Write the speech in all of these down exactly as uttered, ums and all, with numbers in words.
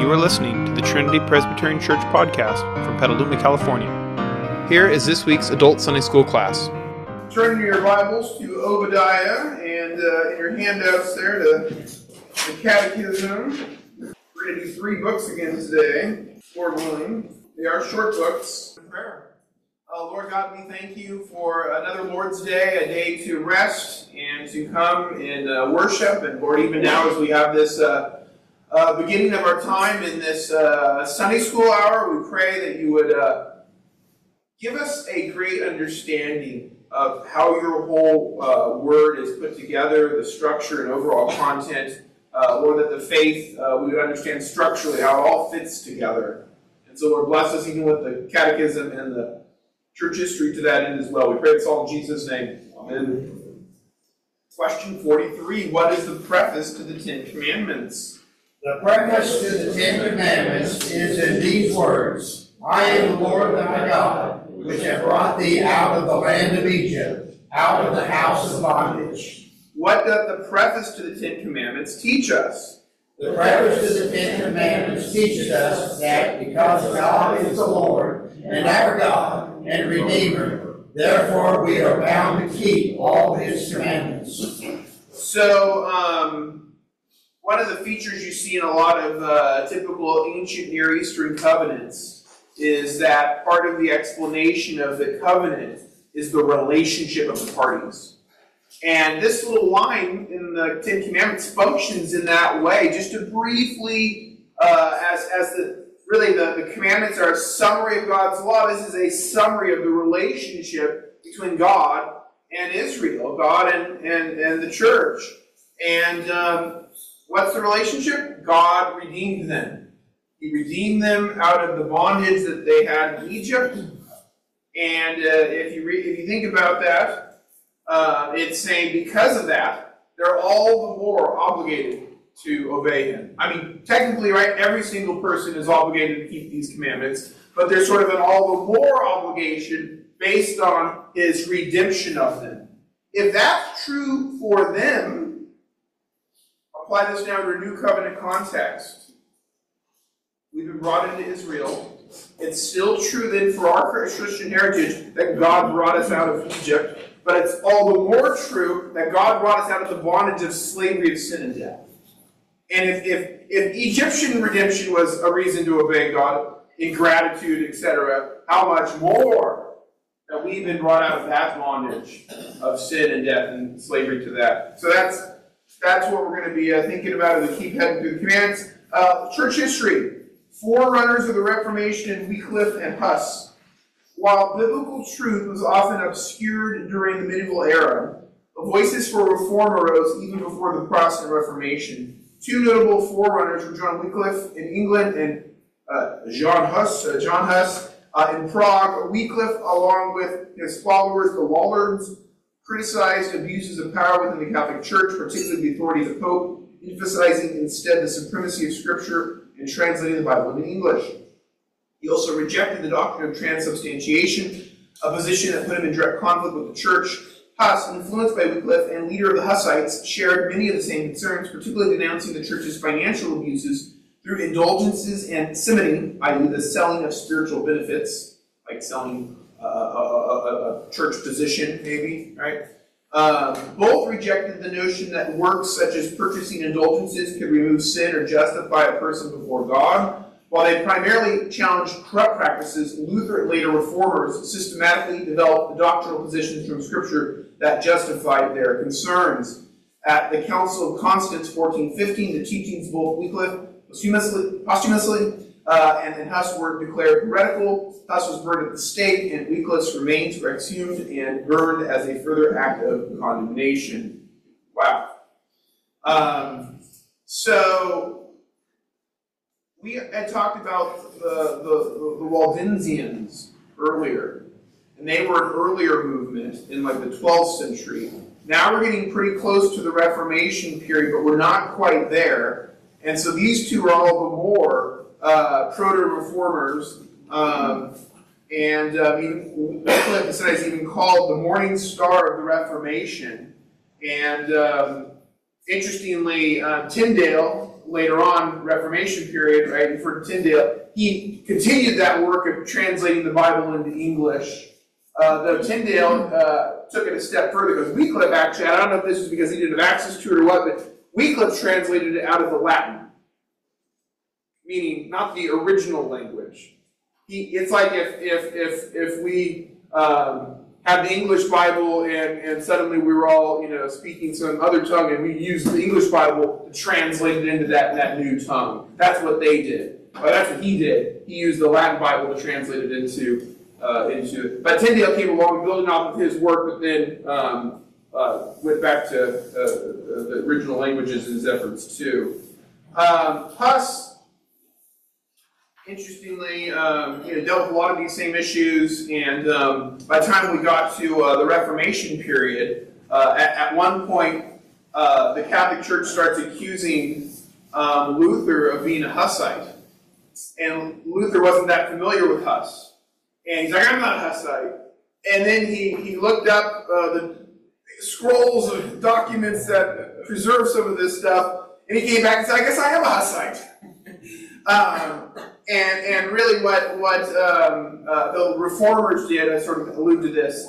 You are listening to the Trinity Presbyterian Church podcast from Petaluma, California. Here is this week's Adult Sunday School class. Turn your Bibles to Obadiah, and uh, in your handouts there to the Catechism. We're going to do three books again today, Lord willing. They are short books. Prayer. Uh, Lord God, we thank you for another Lord's Day, a day to rest and to come and uh, worship. And Lord, even now as we have this uh, uh, beginning of our time in this uh, Sunday school hour, we pray that you would uh, give us a great understanding of how your whole uh, word is put together, the structure and overall content. Uh, Lord, that the faith, uh, we would understand structurally how it all fits together. And so, Lord, bless us even with the catechism and the church history to that end as well. We pray this all in Jesus' name. Amen. Question forty-three. What is the preface to the Ten Commandments? The preface to the Ten Commandments is in these words: I am the Lord thy God, which have brought thee out of the land of Egypt, out of the house of bondage. What doth the preface to the Ten Commandments teach us? The preface to the Ten Commandments teaches us that because God is the Lord and our God and Redeemer, therefore we are bound to keep all his commandments. So, um, one of the features you see in a lot of uh, typical ancient Near Eastern covenants is that part of the explanation of the covenant is the relationship of the parties. And this little line in the Ten Commandments functions in that way, just to briefly, uh, as, as the really the, the commandments are a summary of God's law. This is a summary of the relationship between God and Israel, God and, and, and the church. And um, what's the relationship? God redeemed them. He redeemed them out of the bondage that they had in Egypt. And uh, if you re- if you think about that, Uh, it's saying because of that, they're all the more obligated to obey him. I mean, technically, right, every single person is obligated to keep these commandments, but there's sort of an all the more obligation based on his redemption of them. If that's true for them, apply this now to a new covenant context. We've been brought into Israel. It's still true then for our Christian heritage that God brought us out of Egypt. But it's all the more true that God brought us out of the bondage of slavery of sin and death. And if, if, if Egyptian redemption was a reason to obey God in gratitude, et cetera, how much more that we've been brought out of that bondage of sin and death and slavery to that. So that's that's what we're going to be uh, thinking about as we keep heading through the commands. Uh, church history. Forerunners of the Reformation in Wycliffe and Huss. While biblical truth was often obscured during the medieval era, the voices for reform arose even before the Protestant Reformation. Two notable forerunners were John Wycliffe in England and uh, John Huss, uh, John Huss uh, in Prague. Wycliffe, along with his followers, the Lollards, criticized abuses of power within the Catholic Church, particularly the authority of the Pope, emphasizing instead the supremacy of Scripture and translating the Bible into English. He also rejected the doctrine of transubstantiation, a position that put him in direct conflict with the church. Huss, influenced by Wycliffe and leader of the Hussites, shared many of the same concerns, particularly denouncing the church's financial abuses through indulgences and simony, that is the selling of spiritual benefits, like selling uh, a, a, a church position, maybe, right? Uh, both rejected the notion that works such as purchasing indulgences could remove sin or justify a person before God. While they primarily challenged corrupt practices, Luther and later reformers systematically developed the doctrinal positions from Scripture that justified their concerns. At the Council of Constance, fourteen fifteen, the teachings of both Wycliffe posthumously, posthumously uh, and, and Huss were declared heretical. Huss was burned at the stake, and Wycliffe's remains were exhumed and burned as a further act of condemnation. Wow. Um, so... We had talked about the, the, the Waldensians earlier, and they were an earlier movement in like the twelfth century. Now we're getting pretty close to the Reformation period, but we're not quite there. And so these two are all the more uh, proto-reformers. Um, and uh, Wycliffe is even called the morning star of the Reformation. And um, interestingly, uh, Tyndale later on, Reformation period, right, for Tyndale, he continued that work of translating the Bible into English. Uh, though Tyndale uh, took it a step further, because Wycliffe actually, I don't know if this is because he didn't have access to it or what, but Wycliffe translated it out of the Latin, meaning not the original language. He, it's like if if if if we um, had the English Bible and, and suddenly we were all, you know, speaking some other tongue, and we used the English Bible to translate it into that, that new tongue. That's what they did. Well, that's what he did. He used the Latin Bible to translate it into uh, into. But Tyndale came along, building off of his work, but then um, uh, went back to uh, the original languages in his efforts too. Um, Huss, interestingly, um, you know, dealt with a lot of these same issues, and um, by the time we got to uh, the Reformation period, uh, at, at one point, uh, the Catholic Church starts accusing um, Luther of being a Hussite, and Luther wasn't that familiar with Huss, and he's like, I'm not a Hussite, and then he, he looked up uh, the scrolls of documents that preserve some of this stuff, and he came back and said, I guess I am a Hussite. um, And and really what what um, uh, the reformers did, I sort of allude to this,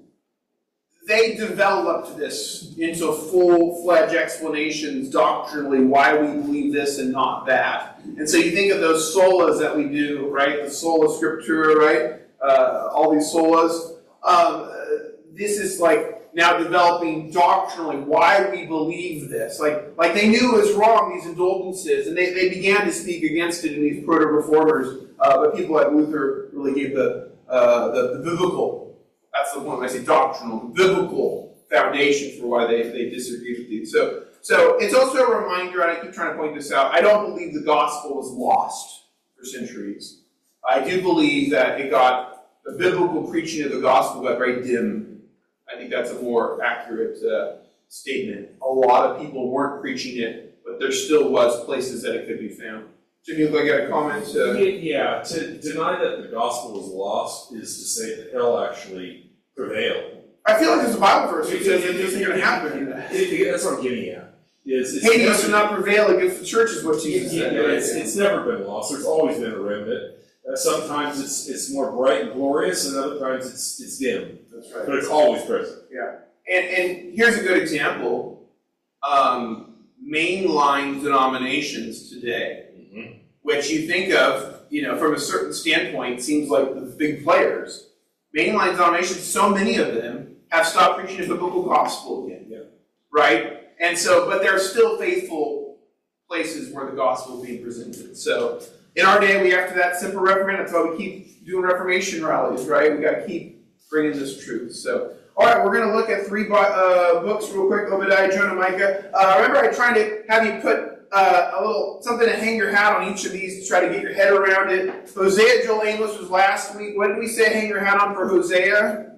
they developed this into full-fledged explanations doctrinally why we believe this and not that. And so you think of those solas that we do, right? The sola scriptura, right? Uh, all these solas. Um, this is like now developing doctrinally why we believe this. Like, like they knew it was wrong, these indulgences, and they, they began to speak against it in these proto-reformers. Uh, but people like Luther really gave the, uh, the, the biblical, that's the one when I say doctrinal, the biblical foundation for why they, they disagreed with these. So, so it's also a reminder, and I keep trying to point this out, I don't believe the gospel was lost for centuries. I do believe that it got, the biblical preaching of the gospel got very dim. I think that's a more accurate uh, statement. A lot of people weren't preaching it, but there still was places that it could be found. Jimmy, you look like you got a comment? Uh, yeah, to deny that the gospel was lost is to say that hell actually prevailed. I feel like there's a Bible verse that says it isn't going to happen. It, it, that's what I'm getting at. Is Hades must not prevail against the church, is what Jesus yeah, said. Yeah, it's, it's never been lost. There's always been a remnant. Uh, sometimes it's it's more bright and glorious, and other times it's it's dim. That's right. But it's always present. Yeah. And and here's a good example. Um, mainline denominations today, mm-hmm. which you think of, you know, from a certain standpoint, seems like the big players. Mainline denominations, so many of them have stopped preaching the biblical gospel again. Yeah. Right? And so, but there are still faithful places where the gospel is being presented. So in our day, we after that simple Reformation, that's why we keep doing Reformation rallies, right? We got to keep bringing this truth. So, all right, we're going to look at three uh, books real quick: Obadiah, Jonah, Micah. Uh, remember, I tried to have you put uh, a little something to hang your hat on each of these to try to get your head around it. Hosea, Joel, Amos was last week. What did we say? Hang your hat on for Hosea.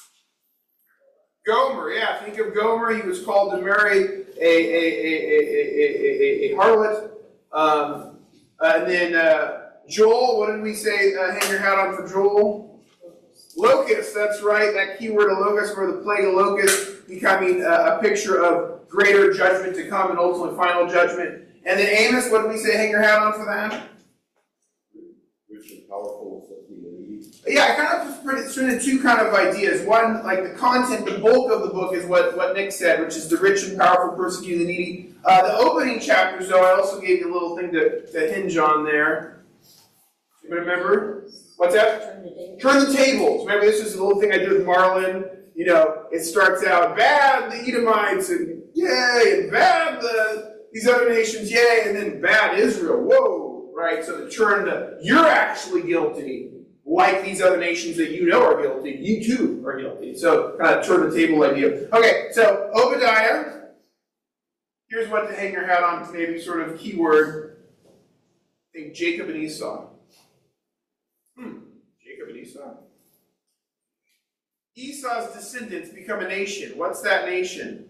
Gomer, yeah. Think of Gomer. He was called to marry a a a a a, a, a harlot. Um, Uh, and then uh, Joel, what did we say? Uh, hang your hat on for Joel. Locust, that's right. That key word of locust, where the plague of locust becoming uh, a picture of greater judgment to come and ultimately final judgment. And then Amos, what did we say? Hang your hat on for that. Rich and powerful, yeah, I kind of presented two kind of ideas. One, like the content, the bulk of the book is what, what Nick said, which is the rich and powerful persecuting the needy. Uh, the opening chapters, though, I also gave you a little thing to, to hinge on there. You remember? What's that? Turn the tables. Turn the tables. Remember, this is a little thing I did with Marlin. You know, it starts out, bad the Edomites, and yay, and bad the, these other nations, yay, and then bad Israel, whoa, right? So to turn the, you're actually guilty. Like these other nations that you know are guilty, you too are guilty. So, kind of turn the table idea. Okay, so Obadiah. Here's what to hang your hat on, maybe sort of keyword. Think Jacob and Esau. Hmm, Jacob and Esau. Esau's descendants become a nation. What's that nation?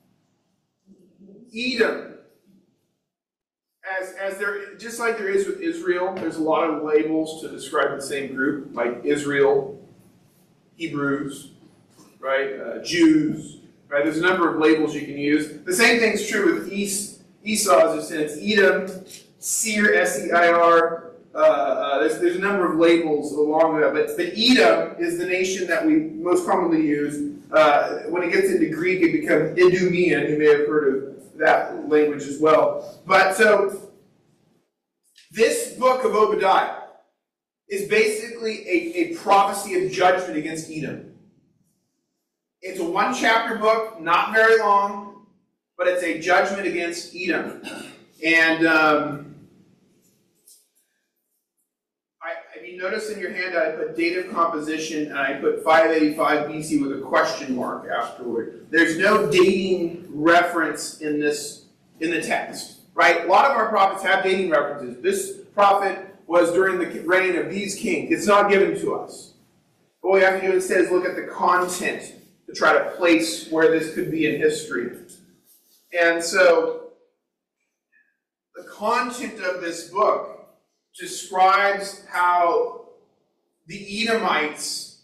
Edom. As, as there, just like there is with Israel, there's a lot of labels to describe the same group, like Israel, Hebrews, right, uh, Jews, right? There's a number of labels you can use. The same thing's true with East, Esau's descendants. Edom, Seir, S E I R. Uh, uh, there's, there's a number of labels along with that, but, but Edom is the nation that we most commonly use. Uh, when it gets into Greek, it becomes Idumean. You may have heard of that language as well. But so, this book of Obadiah is basically a, a prophecy of judgment against Edom. It's a one-chapter book, not very long, but it's a judgment against Edom. And um, if you notice in your handout, I put date of composition, and I put five eighty-five B C with a question mark afterward. There's no dating reference in this in the text, right? A lot of our prophets have dating references. This prophet was during the reign of these kings. It's not given to us. What we have to do instead is look at the content to try to place where this could be in history. And so, the content of this book describes how the Edomites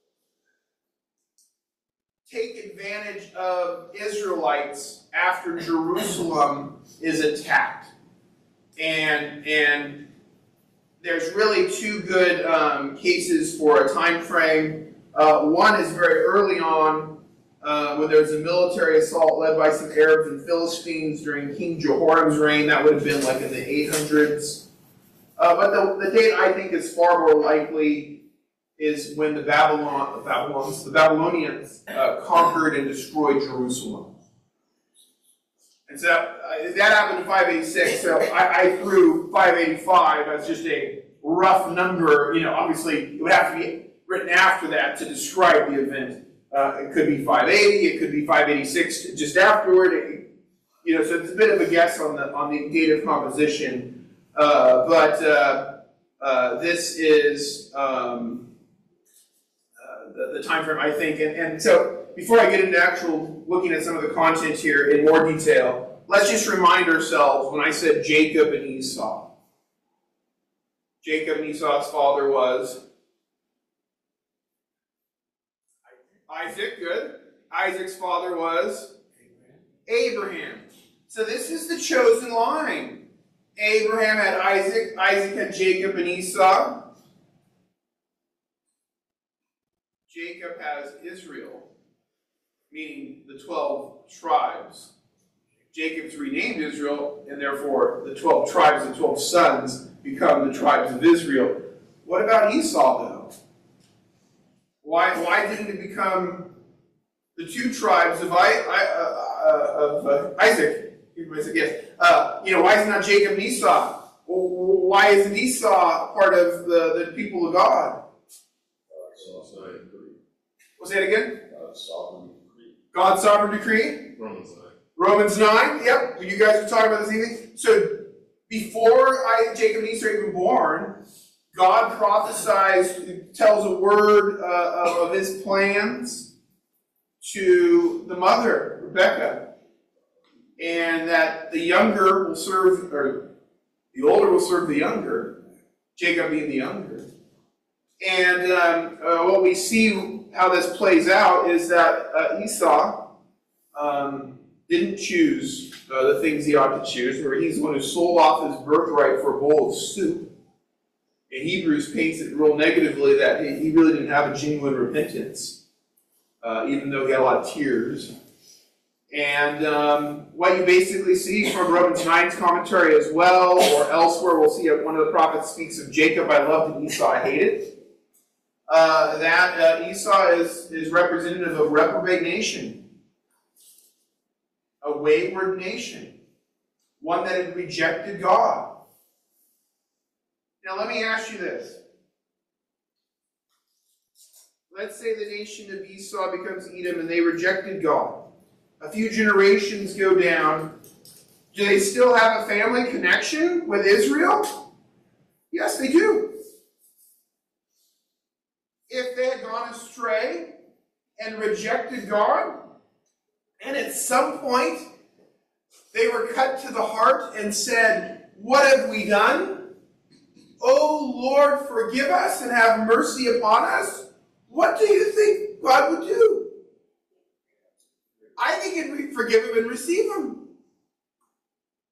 take advantage of Israelites after Jerusalem is attacked. And, and there's really two good um, cases for a time frame. Uh, one is very early on, uh, when there was a military assault led by some Arabs and Philistines during King Jehoram's reign. That would have been like in the eight hundreds. Uh, but the, the date I think is far more likely is when the Babylon, the Babylons, the Babylonians uh, conquered and destroyed Jerusalem. And so uh, that happened in five eighty-six. So I, I threw five eighty-five as just a rough number. You know, obviously it would have to be written after that to describe the event. Uh, it could be five eighty. It could be five eighty-six just afterward. It, you know, so it's a bit of a guess on the on the date of composition. Uh, but uh, uh, this is um, uh, the, the time frame, I think. And, and so before I get into actual looking at some of the content here in more detail, let's just remind ourselves when I said Jacob and Esau. Jacob and Esau's father was Isaac, good. Isaac's father was Abraham. So this is the chosen line. Abraham had Isaac, Isaac had Jacob and Esau. Jacob has Israel, meaning the twelve tribes. Jacob's renamed Israel, and therefore the twelve tribes, the twelve sons, become the tribes of Israel. What about Esau, though? Why, why didn't it become the two tribes of, I, I, uh, uh, of uh, Isaac? Everybody said yes. Uh, you know, why is it not Jacob and Esau? Why isn't Esau part of the, the people of God? What's that again? God's sovereign decree. God's sovereign decree? Romans nine. Romans nine, yep. You guys are talking about this evening. So, before I, Jacob and Esau are even born, God prophesies, tells a word uh, of his plans to the mother, Rebecca. And that the younger will serve, or the older will serve the younger, Jacob being the younger. And um, uh, what we see how this plays out is that uh, Esau um, didn't choose uh, the things he ought to choose, or he's the one who sold off his birthright for a bowl of soup. And Hebrews paints it real negatively that he, he really didn't have a genuine repentance, uh, even though he had a lot of tears. And um, what you basically see from Romans nine's commentary as well, or elsewhere, we'll see one of the prophets speaks of Jacob I loved and Esau I hated. Uh, that uh, Esau is, is representative of a reprobate nation, a wayward nation, one that had rejected God. Now let me ask you this. Let's say the nation of Esau becomes Edom and they rejected God. A few generations go down. Do they still have a family connection with Israel? Yes, they do. If they had gone astray and rejected God, and at some point they were cut to the heart and said, "What have we done? Oh Lord, forgive us and have mercy upon us," what do you think God would do? I think he'd forgive him and receive him.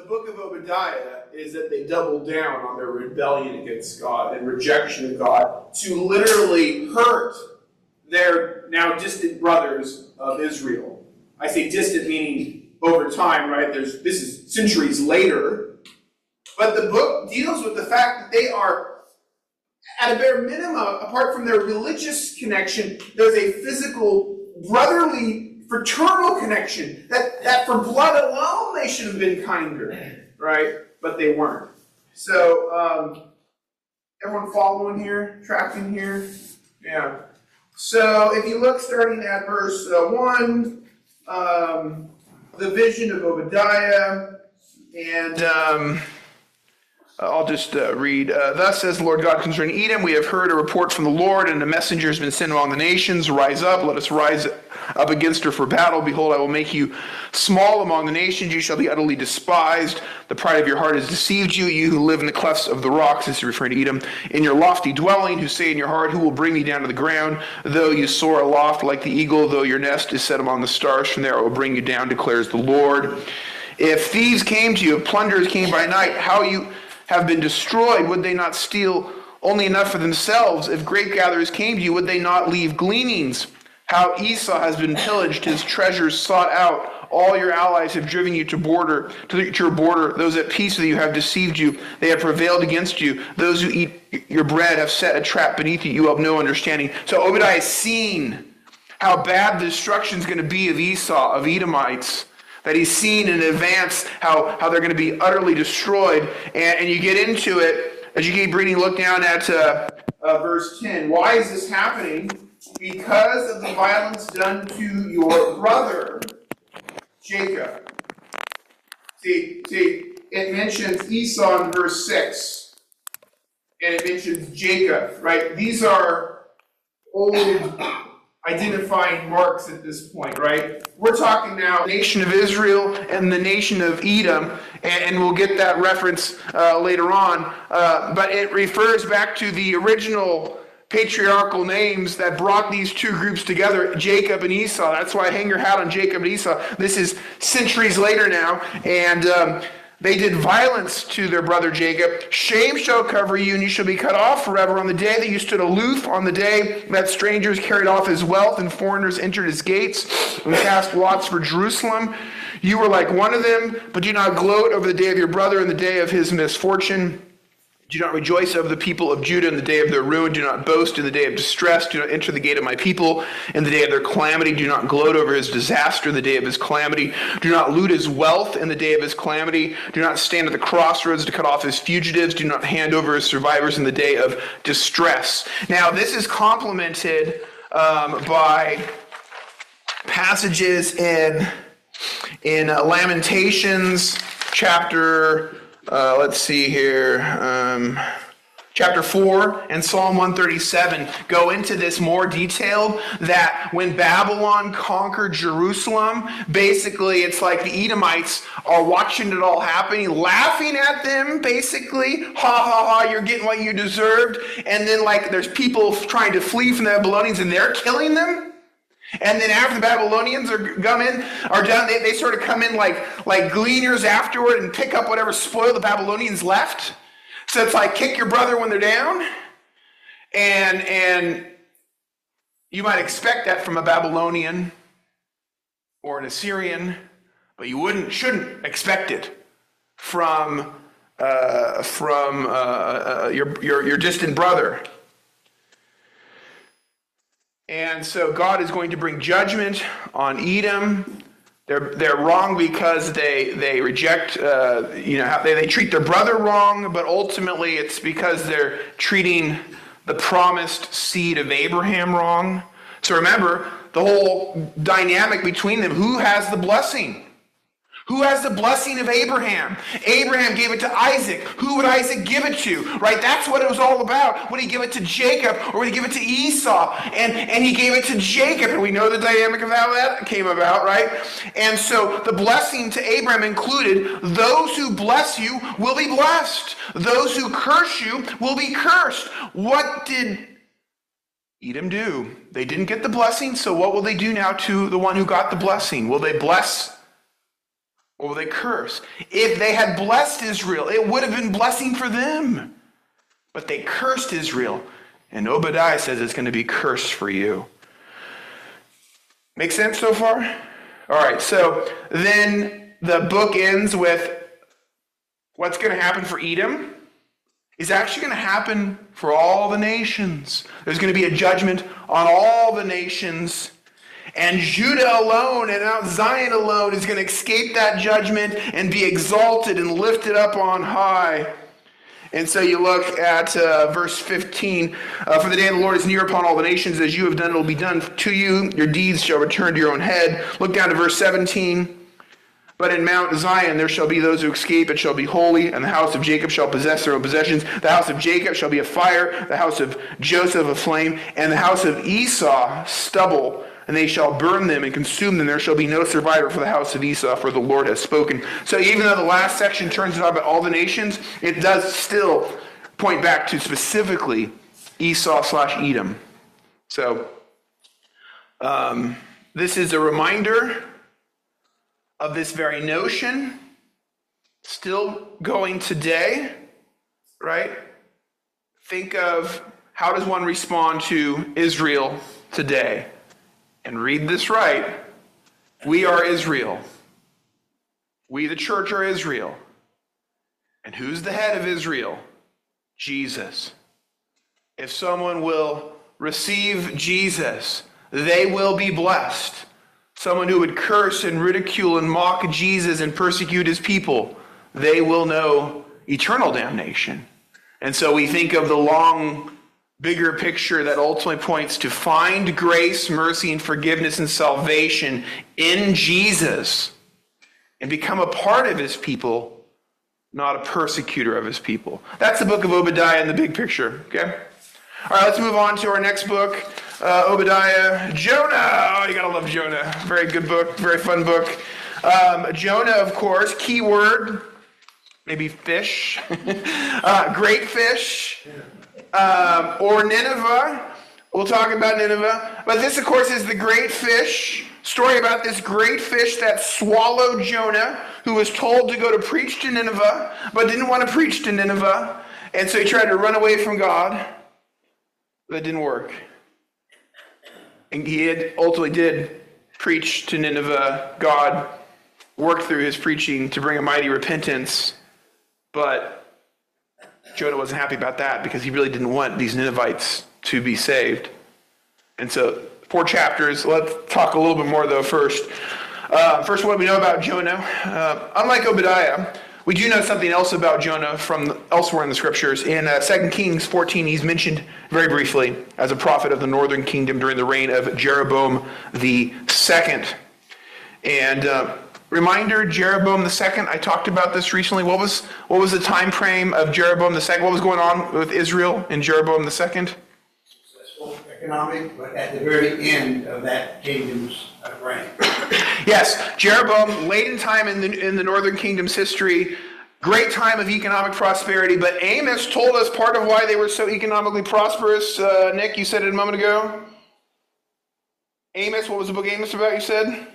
the book of Obadiah is that they doubled down on their rebellion against God and rejection of God to literally hurt their now distant brothers of Israel. I say distant meaning over time, right? There's this is centuries later. But the book deals with the fact that they are, at a bare minimum, apart from their religious connection, there's a physical, brotherly, fraternal connection. That, that for blood alone they should have been kinder, right? But they weren't. So, um, everyone following here? Tracking here? Yeah. So, if you look starting at verse uh, one, um, the vision of Obadiah, and um, I'll just uh, read. Uh, Thus says the Lord God concerning Edom, we have heard a report from the Lord, and a messenger has been sent among the nations. Rise up, let us rise up against her for battle. Behold, I will make you small among the nations. You shall be utterly despised. The pride of your heart has deceived you. You who live in the clefts of the rocks, this is referring to Edom, in your lofty dwelling, who say in your heart, who will bring me down to the ground? Though you soar aloft like the eagle, though your nest is set among the stars, from there I will bring you down, declares the Lord. If thieves came to you, if plunderers came by night, how you have been destroyed, would they not steal only enough for themselves? If grape gatherers came to you, would they not leave gleanings? How Esau has been pillaged, his treasures sought out. All your allies have driven you to border to your border. Those at peace with you have deceived you. They have prevailed against you. Those who eat your bread have set a trap beneath you. You have no understanding. So Obadiah has seen how bad the destruction is going to be of Esau, of Edomites. That he's seen in advance how, how they're going to be utterly destroyed. And, and you get into it, as you keep reading, look down at uh, uh, verse ten. Why is this happening? Because of the violence done to your brother, Jacob. See, see, it mentions Esau in verse six. And it mentions Jacob, right? These are old identifying marks at this point, right? We're talking now the nation of Israel and the nation of Edom, and, and we'll get that reference uh, later on. Uh, but it refers back to the original patriarchal names that brought these two groups together, Jacob and Esau. That's why hang your hat on Jacob and Esau. This is centuries later now, and um, they did violence to their brother Jacob. Shame shall cover you, and you shall be cut off forever. On the day that you stood aloof, on the day that strangers carried off his wealth and foreigners entered his gates and cast lots for Jerusalem, you were like one of them, but do not gloat over the day of your brother and the day of his misfortune. Do not rejoice over the people of Judah in the day of their ruin. Do not boast in the day of distress. Do not enter the gate of my people in the day of their calamity. Do not gloat over his disaster in the day of his calamity. Do not loot his wealth in the day of his calamity. Do not stand at the crossroads to cut off his fugitives. Do not hand over his survivors in the day of distress. Now, this is complemented um, by passages in, in uh, Lamentations chapter... Uh, let's see here. Um, chapter four and Psalm one thirty-seven go into this more detailed, that when Babylon conquered Jerusalem, basically it's like the Edomites are watching it all happening, laughing at them, basically. Ha ha ha, you're getting what you deserved. And then like there's people trying to flee from the Babylonians and they're killing them. And then after the Babylonians are come in, are done, they, they sort of come in like, like gleaners afterward and pick up whatever spoil the Babylonians left. So it's like kick your brother when they're down. And, and you might expect that from a Babylonian or an Assyrian, but you wouldn't, shouldn't expect it from, uh, from uh, uh, your, your, your distant brother. And so God is going to bring judgment on Edom. They're they're wrong because they they reject, uh, you know, they, they treat their brother wrong, but ultimately it's because they're treating the promised seed of Abraham wrong. So remember, the whole dynamic between them, who has the blessing? Who has the blessing of Abraham? Abraham gave it to Isaac. Who would Isaac give it to? Right? That's what it was all about. Would he give it to Jacob or would he give it to Esau? And, and he gave it to Jacob. And we know the dynamic of how that came about, right? And so the blessing to Abraham included, those who bless you will be blessed. Those who curse you will be cursed. What did Edom do? They didn't get the blessing, so what will they do now to the one who got the blessing? Will they bless Or will they curse? If they had blessed Israel, it would have been blessing for them. But they cursed Israel. And Obadiah says it's going to be cursed for you. Make sense so far? All right, so then the book ends with what's going to happen for Edom is actually going to happen for all the nations. There's going to be a judgment on all the nations. And Judah alone and Mount Zion alone is going to escape that judgment and be exalted and lifted up on high. And so you look at uh, verse fifteen. Uh, For the day of the Lord is near upon all the nations. As you have done, it will be done to you. Your deeds shall return to your own head. Look down to verse seventeen. But in Mount Zion there shall be those who escape. It shall be holy. And the house of Jacob shall possess their own possessions. The house of Jacob shall be a fire. The house of Joseph a flame. And the house of Esau stubble. And they shall burn them and consume them. There shall be no survivor for the house of Esau, for the Lord has spoken. So even though the last section turns out about all the nations, it does still point back to specifically Esau slash Edom. So um, this is a reminder of this very notion, still going today, right? Think of how does one respond to Israel today? And read this right. We are Israel. We, the church, are Israel. And who's the head of Israel? Jesus. If someone will receive Jesus, they will be blessed. Someone who would curse and ridicule and mock Jesus and persecute his people, they will know eternal damnation. And so we think of the long bigger picture that ultimately points to find grace, mercy, and forgiveness and salvation in Jesus and become a part of his people, not a persecutor of his people. That's the book of Obadiah in the big picture, okay? All right, let's move on to our next book, uh, Obadiah. Jonah. Oh, you gotta love Jonah. Very good book, very fun book. Um, Jonah, of course, key word, maybe fish. uh, great fish. Um, or Nineveh. We'll talk about Nineveh. But this, of course, is the great fish. Story about this great fish that swallowed Jonah, who was told to go to preach to Nineveh, but didn't want to preach to Nineveh. And so he tried to run away from God. That didn't work. And he had, ultimately did preach to Nineveh. God worked through his preaching to bring a mighty repentance. But Jonah wasn't happy about that because he really didn't want these Ninevites to be saved. And so, four chapters. Let's talk a little bit more, though, first. Uh, first, what do we know about Jonah? Uh, unlike Obadiah, we do know something else about Jonah from elsewhere in the scriptures. In uh, Second Kings fourteen, he's mentioned very briefly as a prophet of the northern kingdom during the reign of Jeroboam the Second. And uh, reminder, Jeroboam the Second, I talked about this recently. What was what was the time frame of Jeroboam the Second? What was going on with Israel in Jeroboam the Second? Successful economic, but at the very end of that kingdom's uh, reign. Yes, Jeroboam, late in time in the, in the northern kingdom's history, great time of economic prosperity, but Amos told us part of why they were so economically prosperous. Uh, Nick, you said it a moment ago. Amos, what was the book Amos about, you said?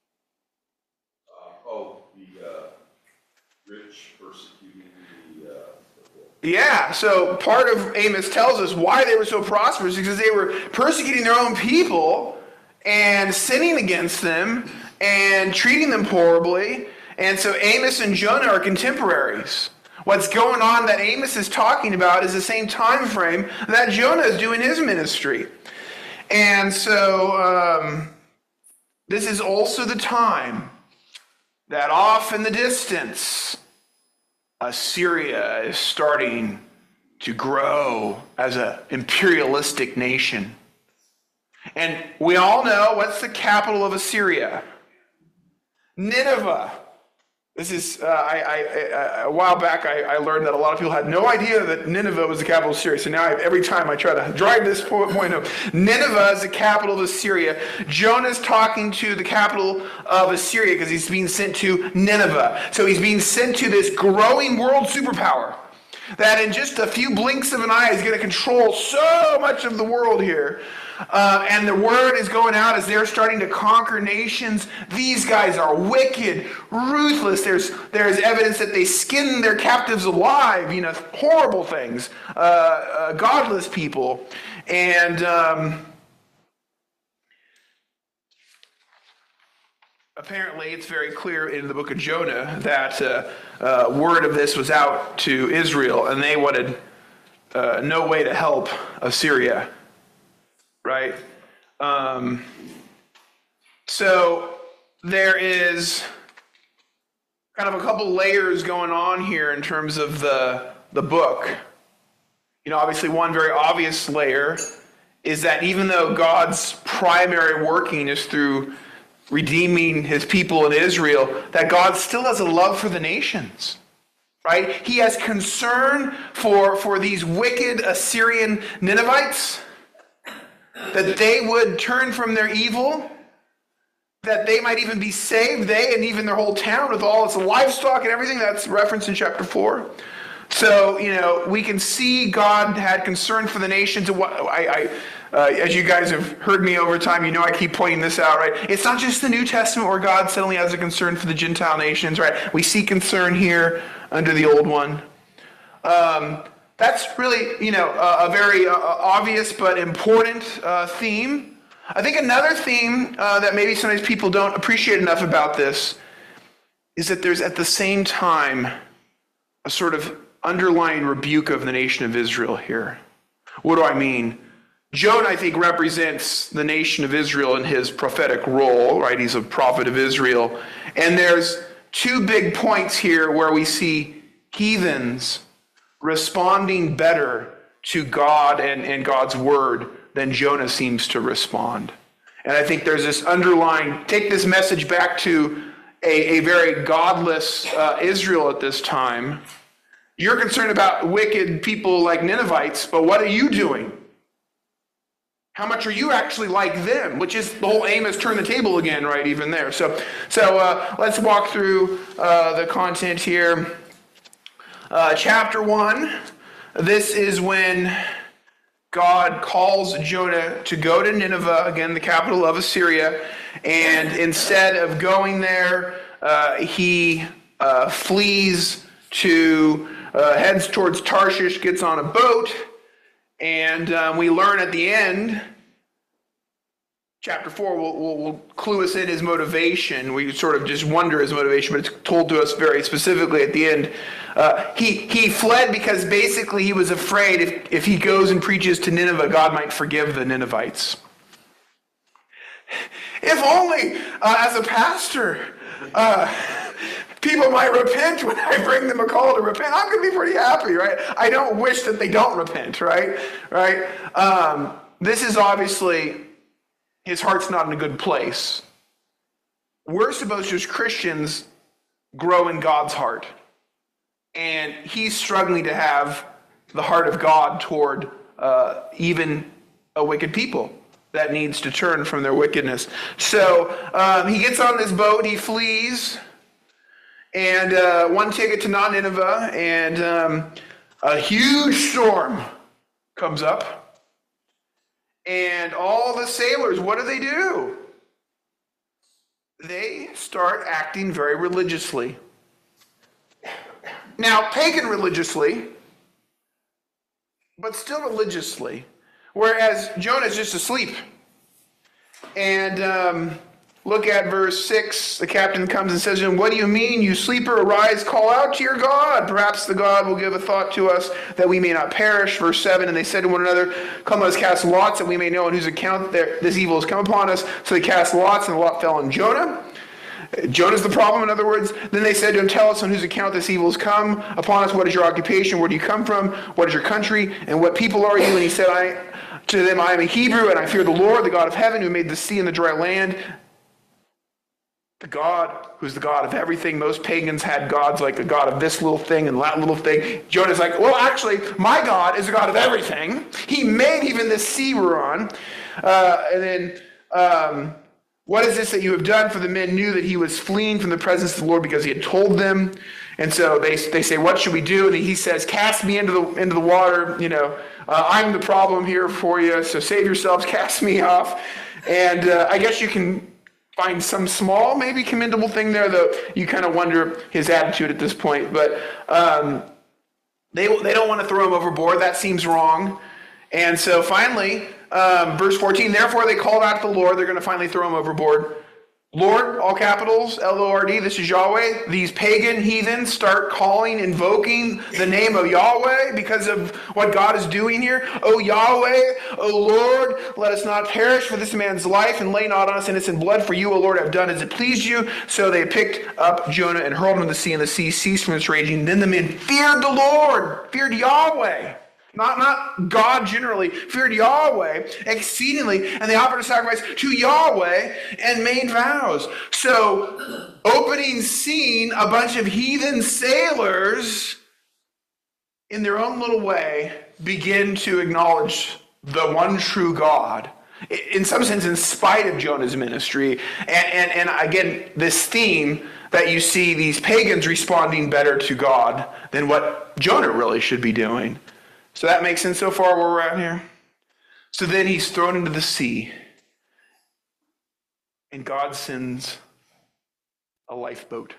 Yeah, so part of Amos tells us why they were so prosperous because they were persecuting their own people and sinning against them and treating them horribly. And so Amos and Jonah are contemporaries. What's going on that Amos is talking about is the same time frame that Jonah is doing his ministry. And so um, this is also the time that off in the distance, Assyria is starting to grow as an imperialistic nation. And we all know what's the capital of Assyria? Nineveh. This is, uh, I, I, I, a while back I, I learned that a lot of people had no idea that Nineveh was the capital of Syria. So now I, every time I try to drive this point home, Nineveh is the capital of Assyria. Jonah's talking to the capital of Assyria because he's being sent to Nineveh. So he's being sent to this growing world superpower that in just a few blinks of an eye is going to control so much of the world here. Uh, and the word is going out as they're starting to conquer nations. These guys are wicked, ruthless. There's there's evidence that they skin their captives alive. You know, horrible things. Uh, uh, godless people, and um, apparently it's very clear in the book of Jonah that uh, uh, word of this was out to Israel, and they wanted uh, no way to help Assyria. Right? Um, so there is kind of a couple layers going on here in terms of the, the book. You know, obviously one very obvious layer is that even though God's primary working is through redeeming his people in Israel, that God still has a love for the nations. Right? He has concern for, for these wicked Assyrian Ninevites, that they would turn from their evil, that they might even be saved, they and even their whole town with all its livestock and everything. That's referenced in chapter four. So, you know, we can see God had concern for the nations. I, I, uh, as you guys have heard me over time, you know I keep pointing this out, right? It's not just the New Testament where God suddenly has a concern for the Gentile nations, right? We see concern here under the Old One. Um... That's really, you know, a, a very uh, obvious but important uh, theme. I think another theme uh, that maybe sometimes people don't appreciate enough about this is that there's at the same time a sort of underlying rebuke of the nation of Israel here. What do I mean? Jonah, I think, represents the nation of Israel in his prophetic role, right? He's a prophet of Israel. And there's two big points here where we see heathens responding better to God and, and God's word than Jonah seems to respond. And I think there's this underlying, take this message back to a, a very godless uh, Israel at this time. You're concerned about wicked people like Ninevites, but what are you doing? How much are you actually like them? Which is the whole aim is turn the table again, right? Even there. So, so uh, let's walk through uh, the content here. Uh, chapter one, this is when God calls Jonah to go to Nineveh, again, the capital of Assyria, and instead of going there, uh, he uh, flees to, uh, heads towards Tarshish, gets on a boat, and um, we learn at the end, chapter four will, will, will clue us in his motivation. We sort of just wonder his motivation, but it's told to us very specifically at the end. Uh, he, he fled because basically he was afraid if, if he goes and preaches to Nineveh, God might forgive the Ninevites. If only, uh, as a pastor, uh, people might repent when I bring them a call to repent. I'm going to be pretty happy, right? I don't wish that they don't repent, right? Right? Um, this is obviously, his heart's not in a good place. We're supposed to, as Christians, grow in God's heart. And he's struggling to have the heart of God toward uh, even a wicked people that needs to turn from their wickedness. So um, he gets on this boat, he flees, and uh, one ticket to non-Nineveh, and um, a huge storm comes up. And all the sailors, what do they do? They start acting very religiously. Now, pagan religiously, but still religiously. Whereas Jonah's just asleep. And um, look at verse six. The captain comes and says to him, "What do you mean, you sleeper? Arise, call out to your God. Perhaps the God will give a thought to us that we may not perish." Verse seven, and they said to one another, "Come, let us cast lots, that we may know on whose account this evil has come upon us." So they cast lots, and the lot fell on Jonah. Jonah's the problem, in other words. Then they said to him, "Tell us on whose account this evil has come upon us. What is your occupation? Where do you come from? What is your country? And what people are you?" And he said I, to them, "I am a Hebrew, and I fear the Lord, the God of heaven, who made the sea and the dry land." The God who's the God of everything. Most pagans had gods like the God of this little thing and that little thing. Jonah's like, well, actually, my God is the God of everything. He made even this sea we're on. Uh, and then... Um, "What is this that you have done?" For the men knew that he was fleeing from the presence of the Lord because he had told them. And so they they say, "What should we do?" And he says, "Cast me into the into the water, you know, Uh, I'm the problem here for you, so save yourselves, cast me off. And uh, I guess you can find some small, maybe commendable thing there, though you kind of wonder his attitude at this point. But um, they, they don't want to throw him overboard. That seems wrong. And so finally, um, verse fourteen, therefore they called out to the Lord. They're going to finally throw him overboard. Lord, all capitals, L O R D, this is Yahweh. These pagan heathens start calling, invoking the name of Yahweh because of what God is doing here. Oh Yahweh, oh Lord, let us not perish for this man's life, and lay not on us innocent blood, for you, O Lord, have done as it pleased you. So they picked up Jonah and hurled him in the sea, and the sea ceased from its raging. Then the men feared the Lord, feared Yahweh. Not, not God generally, feared Yahweh exceedingly, and they offered a sacrifice to Yahweh and made vows. So, opening scene, a bunch of heathen sailors, in their own little way, begin to acknowledge the one true God. In some sense, in spite of Jonah's ministry. And, and, and again, this theme that you see these pagans responding better to God than what Jonah really should be doing. So that makes sense so far where we're at here? So then he's thrown into the sea. And God sends a lifeboat.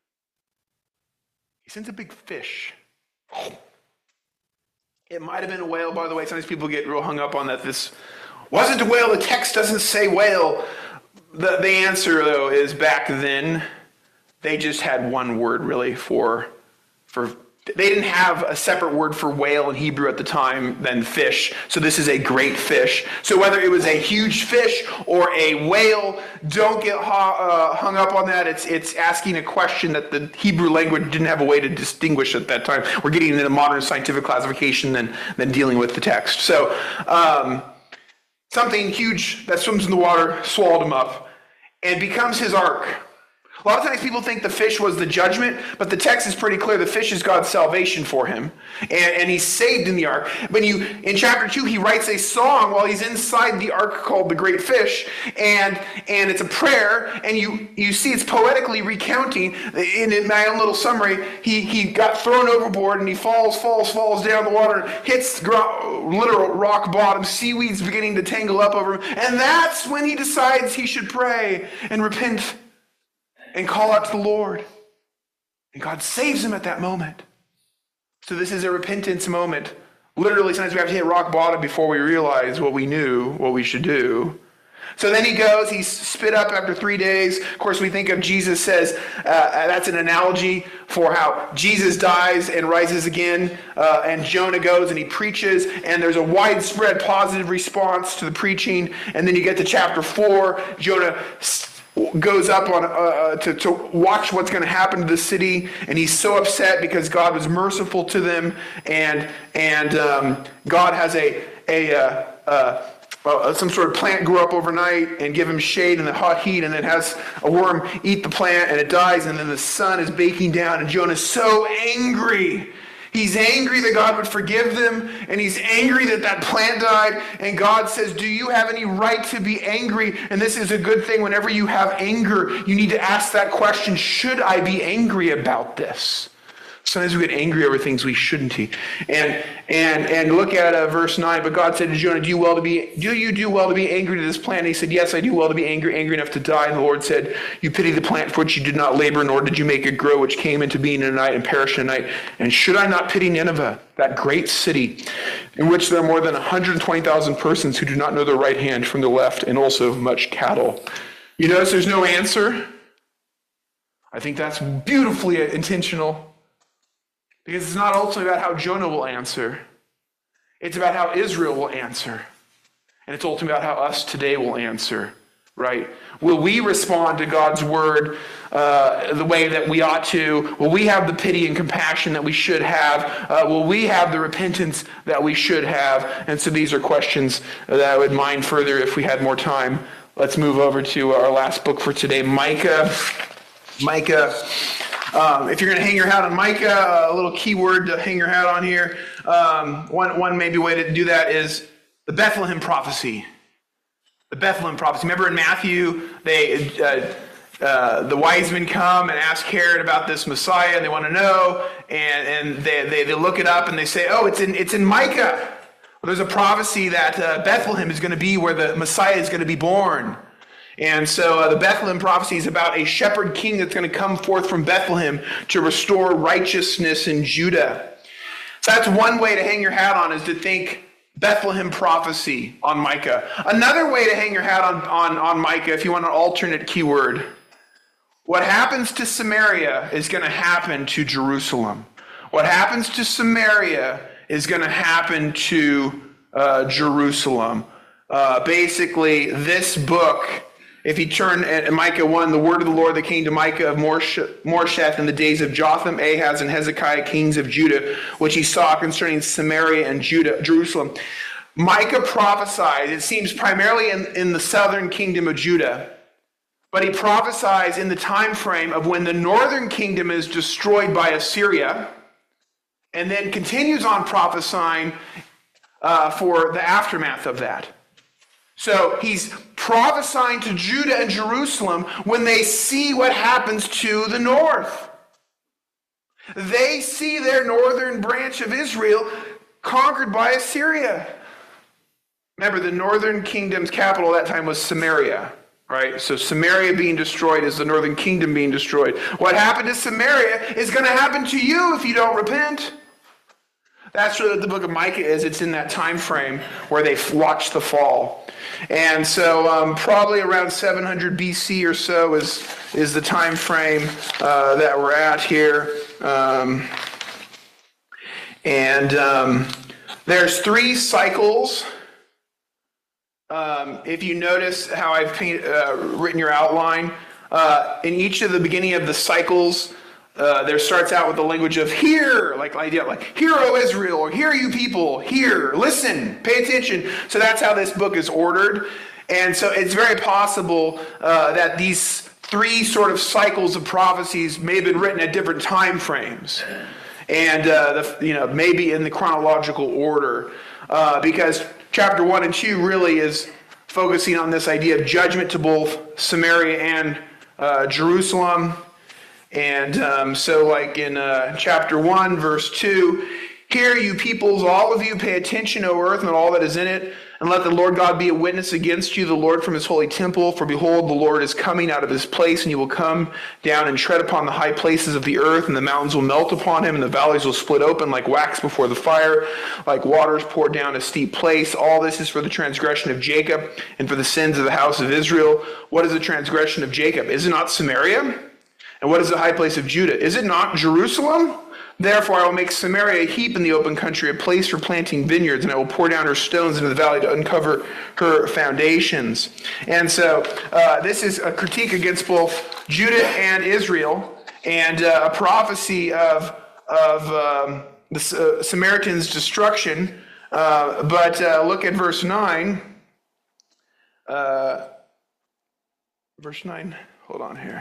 He sends a big fish. It might have been a whale, by the way. Sometimes people get real hung up on that. This wasn't a whale. The text doesn't say whale. The, the answer, though, is back then, they just had one word, really, for for. They didn't have a separate word for whale in Hebrew at the time than fish. So this is a great fish. So whether it was a huge fish or a whale, don't get hung up on that. It's it's asking a question that the Hebrew language didn't have a way to distinguish at that time. We're getting into modern scientific classification than, than dealing with the text. So um, something huge that swims in the water swallowed him up and becomes his ark. A lot of times people think the fish was the judgment, but the text is pretty clear. The fish is God's salvation for him, and, and he's saved in the ark. But you, in chapter two, he writes a song while he's inside the ark called The Great Fish, and and it's a prayer, and you, you see it's poetically recounting, in, in my own little summary, he, he got thrown overboard, and he falls, falls, falls down the water, and hits gro- literal rock bottom, seaweed's beginning to tangle up over him, and that's when he decides he should pray and repent and call out to the Lord. And God saves him at that moment. So this is a repentance moment. Literally, sometimes we have to hit rock bottom before we realize what we knew, what we should do. So then he goes, he's spit up after three days. Of course, we think of Jesus says, uh, that's an analogy for how Jesus dies and rises again. Uh, and Jonah goes and he preaches, and there's a widespread positive response to the preaching. And then you get to chapter four, Jonah goes up on uh, to, to watch what's going to happen to the city, and he's so upset because God was merciful to them, and and um, God has a a uh, uh, uh, some sort of plant grow up overnight and give him shade in the hot heat, and then has a worm eat the plant and it dies, and then the sun is baking down, and Jonah's so angry. He's angry that God would forgive them, and he's angry that that plant died, and God says, do you have any right to be angry? And this is a good thing. Whenever you have anger, you need to ask that question, should I be angry about this? Sometimes we get angry over things we shouldn't be. And and and look at uh, verse nine. But God said to Jonah, do you well to be do you do well to be angry to this plant? And he said, yes, I do well to be angry, angry enough to die. And the Lord said, you pity the plant for which you did not labor, nor did you make it grow, which came into being in a night and perished in a night. And should I not pity Nineveh, that great city, in which there are more than one hundred twenty thousand persons who do not know their right hand from their left, and also much cattle? You notice there's no answer? I think that's beautifully intentional. Because it's not ultimately about how Jonah will answer. It's about how Israel will answer. And it's ultimately about how us today will answer, right? Will we respond to God's word uh, the way that we ought to? Will we have the pity and compassion that we should have? Uh, will we have the repentance that we should have? And so these are questions that I would mine further if we had more time. Let's move over to our last book for today, Micah. Micah. Um, if you're going to hang your hat on Micah, a little key word to hang your hat on here. Um, one, one maybe way to do that is the Bethlehem prophecy. The Bethlehem prophecy. Remember in Matthew, they uh, uh, the wise men come and ask Herod about this Messiah, and they want to know, and, and they, they they look it up and they say, oh, it's in it's in Micah. There's a prophecy that uh, Bethlehem is going to be where the Messiah is going to be born. And so uh, the Bethlehem prophecy is about a shepherd king that's going to come forth from Bethlehem to restore righteousness in Judah. So that's one way to hang your hat on, is to think Bethlehem prophecy on Micah. Another way to hang your hat on, on, on Micah, if you want an alternate keyword, what happens to Samaria is going to happen to Jerusalem. What happens to Samaria is going to happen to uh, Jerusalem. Uh, basically, this book, if you turn at Micah one, the word of the Lord that came to Micah of Moresheth in the days of Jotham, Ahaz, and Hezekiah, kings of Judah, which he saw concerning Samaria and Judah, Jerusalem. Micah prophesied, it seems primarily in, in the southern kingdom of Judah, but he prophesies in the time frame of when the northern kingdom is destroyed by Assyria, and then continues on prophesying uh, for the aftermath of that. So he's prophesying to Judah and Jerusalem when they see what happens to the north. They see their northern branch of Israel conquered by Assyria. Remember, the northern kingdom's capital at that time was Samaria, right? So Samaria being destroyed is the northern kingdom being destroyed. What happened to Samaria is going to happen to you if you don't repent. That's what the book of Micah is. It's in that time frame where they watched the fall. And so um, probably around seven hundred B C or so is, is the time frame uh, that we're at here. Um, and um, there's three cycles. Um, if you notice how I've paint, uh, written your outline, uh, in each of the beginning of the cycles, Uh, there starts out with the language of hear, like idea, like hear, O Israel, or hear you people, hear, listen, pay attention. So that's how this book is ordered. And so it's very possible uh, that these three sort of cycles of prophecies may have been written at different time frames. And, uh, the, you know, maybe in the chronological order. Uh, because chapter one and two really is focusing on this idea of judgment to both Samaria and uh, Jerusalem. And um, so like in uh, chapter one, verse two, hear you peoples, all of you, pay attention, O earth, and all that is in it, and let the Lord God be a witness against you, the Lord from his holy temple. For behold, the Lord is coming out of his place, and you will come down and tread upon the high places of the earth, and the mountains will melt upon him, and the valleys will split open like wax before the fire, like waters poured down a steep place. All this is for the transgression of Jacob, and for the sins of the house of Israel. What is the transgression of Jacob? Is it not Samaria? And what is the high place of Judah? Is it not Jerusalem? Therefore I will make Samaria a heap in the open country, a place for planting vineyards, and I will pour down her stones into the valley to uncover her foundations. And so uh, this is a critique against both Judah and Israel, and uh, a prophecy of, of um, the uh, Samaritans' destruction. Uh, but uh, look at verse nine. Uh, verse nine, hold on here.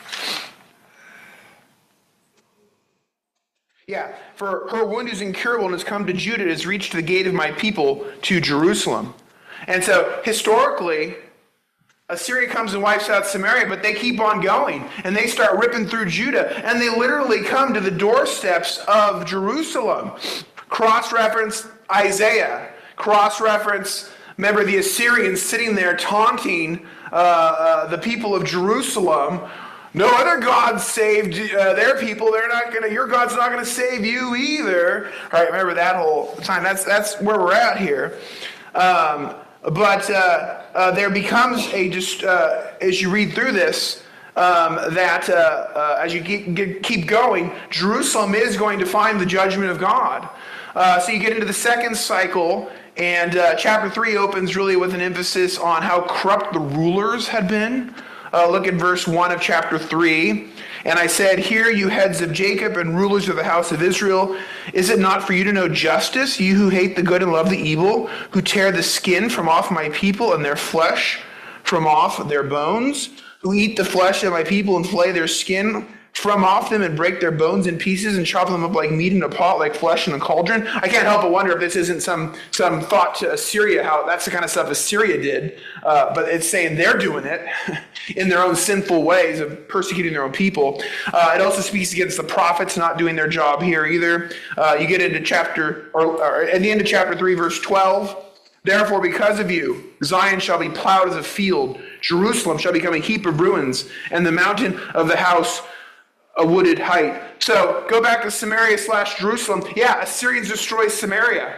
Yeah, for her wound is incurable and has come to Judah, it has reached the gate of my people to Jerusalem. And so, historically, Assyria comes and wipes out Samaria, but they keep on going. And they start ripping through Judah. And they literally come to the doorsteps of Jerusalem. Cross-reference Isaiah. Cross-reference, remember the Assyrians sitting there taunting uh, uh, the people of Jerusalem. No other God saved uh, their people. They're not gonna. Your God's not gonna save you either. All right, remember that whole time. That's that's where we're at here. Um, but uh, uh, there becomes a just uh, as you read through this um, that uh, uh, as you keep, keep going, Jerusalem is going to find the judgment of God. Uh, so you get into the second cycle. And uh, chapter three opens really with an emphasis on how corrupt the rulers had been. Uh, look at verse one of chapter three. And I said, hear you heads of Jacob and rulers of the house of Israel. Is it not for you to know justice, you who hate the good and love the evil, who tear the skin from off my people and their flesh from off their bones, who eat the flesh of my people and flay their skin from off them and break their bones in pieces and chop them up like meat in a pot, like flesh in a cauldron. I can't help but wonder if this isn't some some thought to Assyria, how that's the kind of stuff Assyria did. Uh, but it's saying they're doing it in their own sinful ways of persecuting their own people. Uh, it also speaks against the prophets not doing their job here either. Uh, you get into chapter, or, or at the end of chapter three, verse twelve. Therefore, because of you, Zion shall be plowed as a field. Jerusalem shall become a heap of ruins, and the mountain of the house a wooded height. So go back to Samaria slash Jerusalem. Yeah, Assyrians destroy Samaria.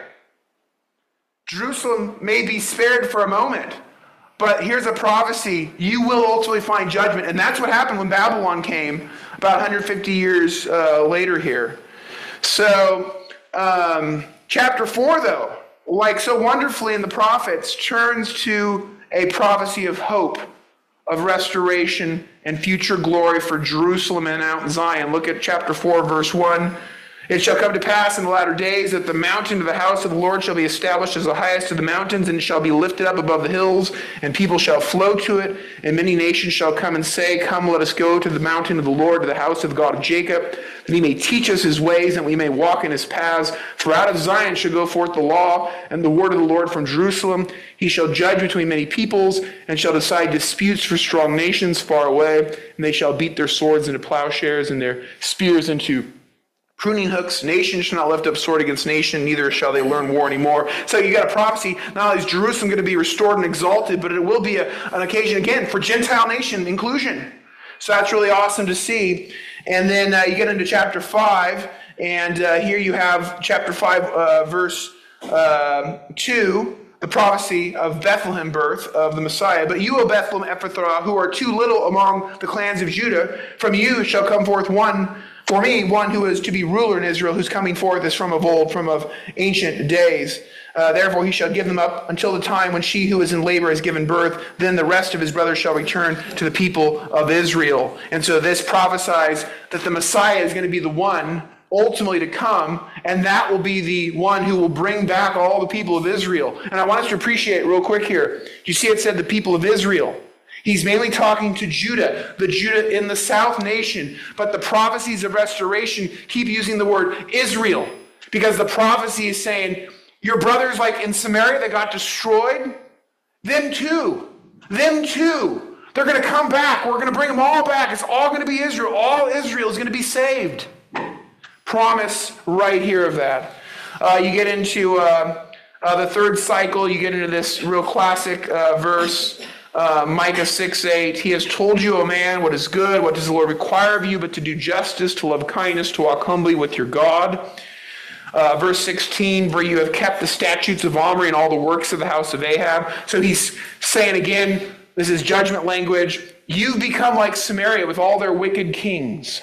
Jerusalem may be spared for a moment, but here's a prophecy. You will ultimately find judgment. And that's what happened when Babylon came about one hundred fifty years uh, later here. So um, chapter four, though, like so wonderfully in the prophets, turns to a prophecy of hope, of restoration and future glory for Jerusalem and Mount Zion. Look at chapter four, verse one. It shall come to pass in the latter days that the mountain of the house of the Lord shall be established as the highest of the mountains, and it shall be lifted up above the hills, and people shall flow to it, and many nations shall come and say, Come, let us go to the mountain of the Lord, to the house of the God of Jacob, that he may teach us his ways, and we may walk in his paths. For out of Zion shall go forth the law and the word of the Lord from Jerusalem. He shall judge between many peoples, and shall decide disputes for strong nations far away, and they shall beat their swords into plowshares, and their spears into pruning hooks. Nation shall not lift up sword against nation, neither shall they learn war anymore. So you got a prophecy. Not only is Jerusalem going to be restored and exalted, but it will be a, an occasion again for Gentile nation inclusion. So that's really awesome to see. And then uh, you get into chapter five, and uh, here you have chapter five, uh, verse uh, two, the prophecy of Bethlehem birth of the Messiah. But you, O Bethlehem Ephrathah, who are too little among the clans of Judah, from you shall come forth one for me, one who is to be ruler in Israel, whose coming forth is from of old, from of ancient days. Uh, therefore he shall give them up until the time when she who is in labor has given birth. Then the rest of his brothers shall return to the people of Israel. And so this prophesies that the Messiah is going to be the one ultimately to come, and that will be the one who will bring back all the people of Israel. And I want us to appreciate real quick here. You see it said the people of Israel. He's mainly talking to Judah, the Judah in the south nation. But the prophecies of restoration keep using the word Israel, because the prophecy is saying, your brothers like in Samaria that got destroyed, them too, them too. They're going to come back. We're going to bring them all back. It's all going to be Israel. All Israel is going to be saved. Promise right here of that. Uh, you get into uh, uh, the third cycle. You get into this real classic uh, verse. Uh, Micah six eight, he has told you, O man, what is good, what does the Lord require of you, but to do justice, to love kindness, to walk humbly with your God. Uh, verse sixteen, where you have kept the statutes of Omri and all the works of the house of Ahab. So he's saying again, this is judgment language, you've become like Samaria with all their wicked kings.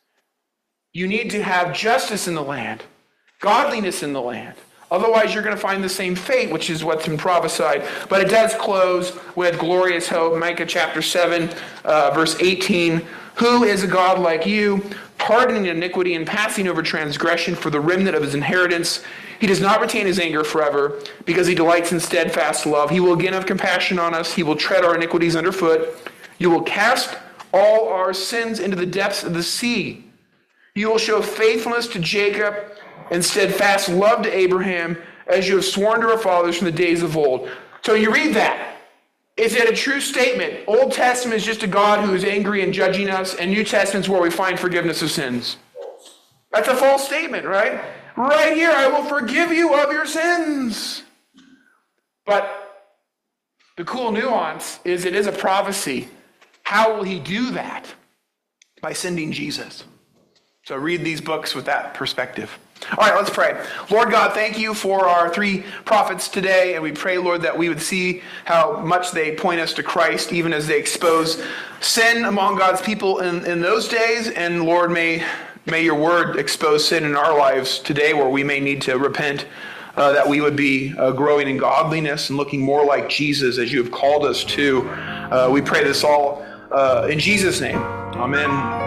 You need to have justice in the land, godliness in the land. Otherwise, you're going to find the same fate, which is what's been prophesied. But it does close with glorious hope. Micah chapter seven, uh, verse eighteen. Who is a God like you, pardoning iniquity and passing over transgression for the remnant of his inheritance? He does not retain his anger forever, because he delights in steadfast love. He will again have compassion on us. He will tread our iniquities underfoot. You will cast all our sins into the depths of the sea. You will show faithfulness to Jacob and steadfast love to Abraham, as you have sworn to our fathers from the days of old. So you read that. Is it a true statement? Old Testament is just a God who is angry and judging us, and New Testament is where we find forgiveness of sins. That's a false statement, right? Right here, I will forgive you of your sins. But the cool nuance is it is a prophecy. How will he do that? By sending Jesus. So read these books with that perspective. All right, let's pray. Lord God, thank you for our three prophets today, and we pray, Lord, that we would see how much they point us to Christ, even as they expose sin among God's people in, in those days. And Lord, may, may your word expose sin in our lives today, where we may need to repent, uh, that we would be uh, growing in godliness and looking more like Jesus as you have called us to. Uh, we pray this all uh, in Jesus' name. Amen.